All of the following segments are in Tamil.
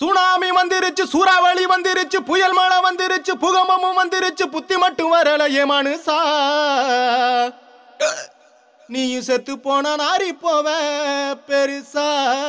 சுனாமி வந்துருச்சு, சூறாவளி வந்துருச்சு, புயல் மழை வந்துருச்சு, பூகம்பமும் வந்துருச்சு, புத்தி மட்டும் வரலையே மனுசா. நீயும் செத்து போன நாரி போவ பெருசா.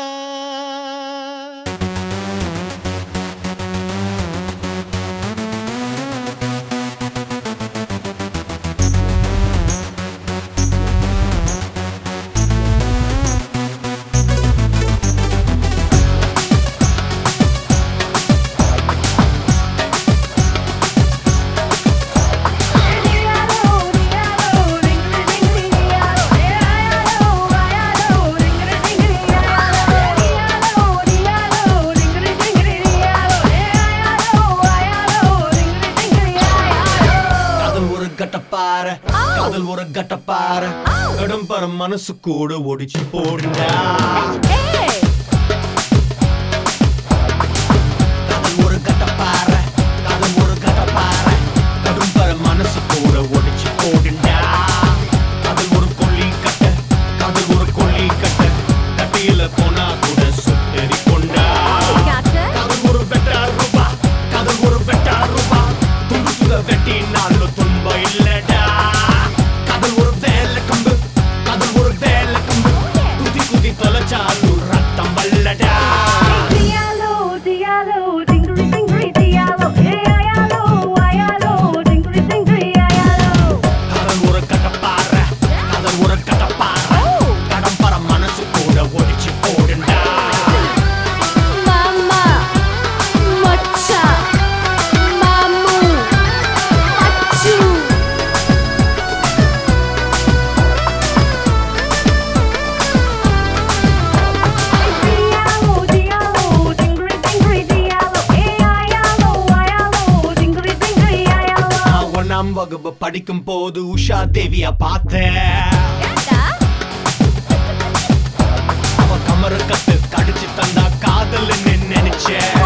காதல் ஒரு கட்டப்பார கடும் பர மனசு கூட ஒடிச்சு போடுண்டா. காதல் ஒரு கட்டப்பார காதல் ஒரு கட்டப்பார கடும் பர மனசு கூட ஒடிச்சு போடுண்டா. காதல் ஒரு கொல்லி கட்ட காதல் ஒரு கொல்லி கட்ட கட்டியில போனா கூட சுட்டெரி கொண்டா. காதல் ஒரு வெட்டார் ரூபா காதல் ஒரு வெட்டார் ரூபா துண்டு துத வெட்டினாலும் துன்பம் இல்லடா. காதல் ஒரு வேலை கம்பு காதல் ஒரு வேலை கம்பு குதி குதி தொலைச்சாலும் ரத்தம் வல்லடா. காதல் ஒரு கட்டப்பார காதல் ஒரு கட்டப்பார கடம் பர மனசு கூட ஒடிச்சு போடுண்டா. ஒன்னாம் வகுப்பு படிக்கும் போது உஷா தேவியா பார்த்தேன். அவ கமரு கட்டு கடிச்சு தந்தா காதல் நினைச்சேன்.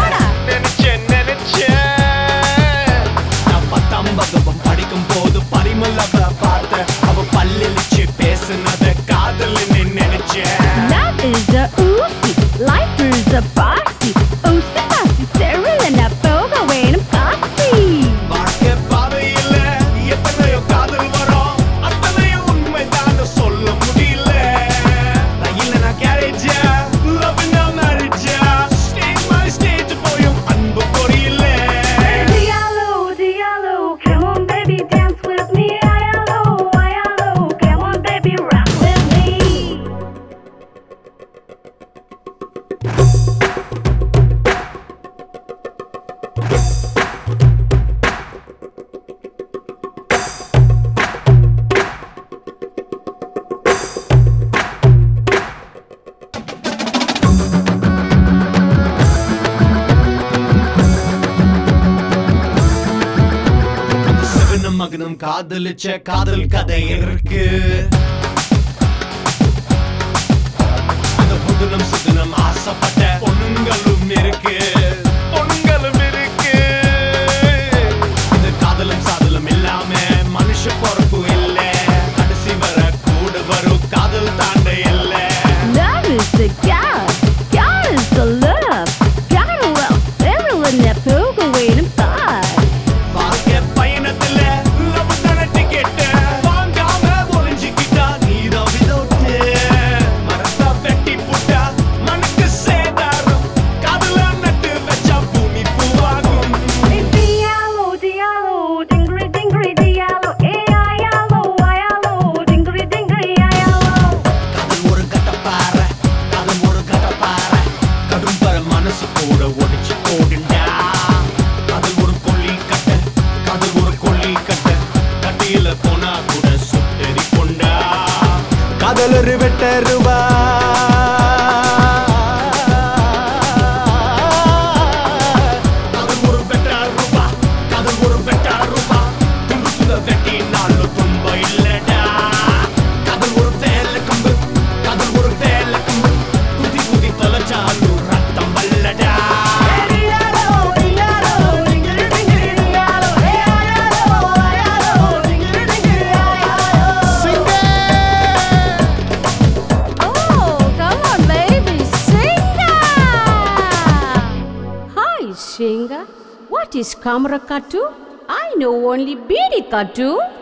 நான் 10ஆம் வகுப்பு படிக்கும் போது பரிமளவ பார்த்தேன். அவ பல்லிச்சு பேசுனத காதல் நினைச்சேன். Love is a oozy, life is a bossy. Oozy bossy, Cyril and a boga வேணும் காசி. வாழ்க்கை பாதையில எத்தனையோ காதல் வரும், அத்தனையும் உண்மைதான் சொல்ல முடியல. ரயில்ல நான் கேரேஜ் லவ் நான் மேரேஜ் ஸ்டேஜ் பை ஸ்டேஜ் போயும் அன்பு புரியல. Diallo, Diallo, come on baby dance with me. Diallo, Diallo, come on baby rock with me. சிவனும் மகனும் காதலிச்ச காதல் கதை இருக்கு. அந்த புதுனம் சுதுனம் ஆசைப்பட்ட பொண்ணுங்களும் இருக்கு பொண்ணுங்களும் இருக்கு. இந்த காதலும் சாதலும் இல்லாம மனுஷ பொறுப்பு இல்ல. கடைசி வர கூட வரும் காதல் தாண்ட இல்ல. Love is the God, God is the love. God will Cyril and a boga வேணும் காசி. வாழ்க்கை பயணத்துல லவ் தான டிக்கெட் வாங்காம ஒளிஞ்சுக்கிட்டா நீதான் விதோட்டு. மரத்தா வெட்டி புட்டா மனுக்கு சேதாரம் காதல நட்டு வச்சா பூமி பூவாகும். Diallo, Diallo, dingri dingri Diallo. Diallo, Diallo, dingri dingri Diallo. காதல் ஒரு கட்டப்பார காதல் ஒரு கட்டப்பார கடும் பர மனசு கூட ஒடிச்சு போடுண்டா. காதல் ஒரு கொல்லி கட்ட காதல் ஒரு கொல்லி கட்ட கட்டியில போனா கூட சுட்டெரி கொண்டா. காதல் ஒரு வெட்டருவா காதல் ஒரு வெட்டார் ரூபா காதல் ஒரு வெட்டார் ரூபா துண்டு துத வெட்டினாலும் துன்பம் இல்லடா. காதல் ஒரு வேலை கம்பு காதல் ஒரு வேலை கம்பு குதி குதி தொலைச்சாலும் ரத்தம் வல்லடா. Diallo, singer? What is camera katu? I know only Bidi katu.